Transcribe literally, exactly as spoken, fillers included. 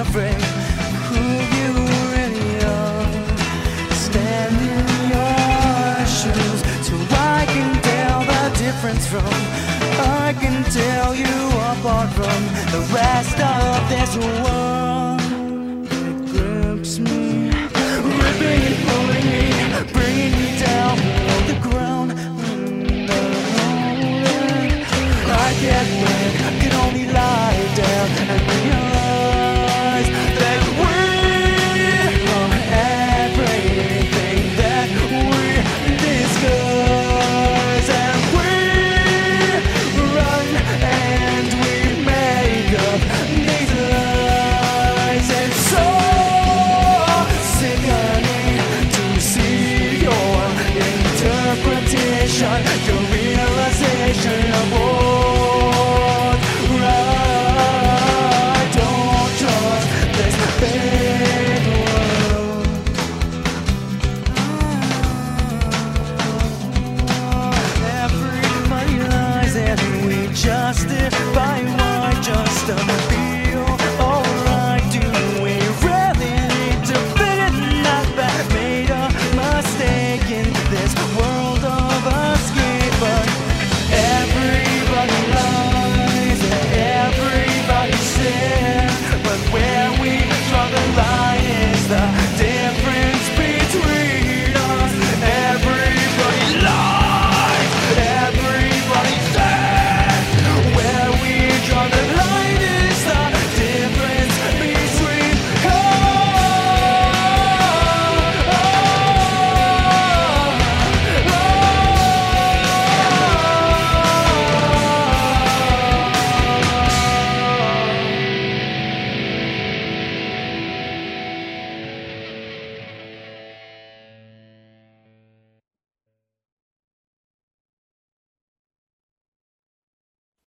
afraid of who you really are. Stand in your shoes so I can tell the difference from, I can tell you apart from the rest of this world. It grips me, ripping and pulling me, bringing me down below the ground. I can't win, can only lie down and realize that we are everything that we discuss. And we run and we make up these lies. And so sickening to see your interpretation, your realization of what's right. Don't trust this big world. Everybody lies and we justify